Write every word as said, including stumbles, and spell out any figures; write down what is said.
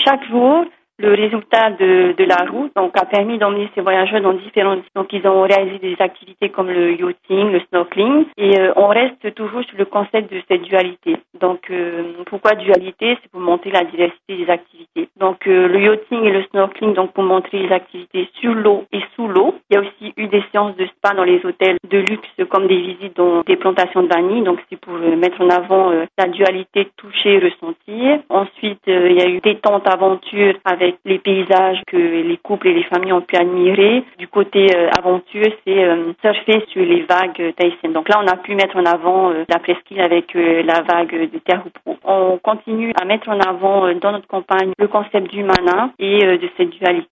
chaque jour, le résultat de, de la route donc, a permis d'emmener ces voyageurs dans différentes... Donc, ils ont réalisé des activités comme le yachting, le snorkeling. Et euh, on reste toujours sur le concept de cette dualité. Donc, euh, pourquoi dualité? C'est pour montrer la diversité des activités. Donc, euh, le yachting et le snorkeling, donc pour montrer les activités sur l'eau et sous l'eau. Il y a aussi eu des séances de spa dans les hôtels de luxe, comme des visites dans des plantations de vanille. Donc, c'est pour euh, mettre en avant euh, la dualité toucher et ressentir. Ensuite, euh, il y a eu des tentes aventures avec avec les paysages que les couples et les familles ont pu admirer. Du côté euh, aventure, c'est euh, surfer sur les vagues euh, tahitiennes. Donc là, on a pu mettre en avant euh, la presqu'île avec euh, la vague de Teahupoo. On continue à mettre en avant euh, dans notre campagne le concept du mana et euh, de cette dualité.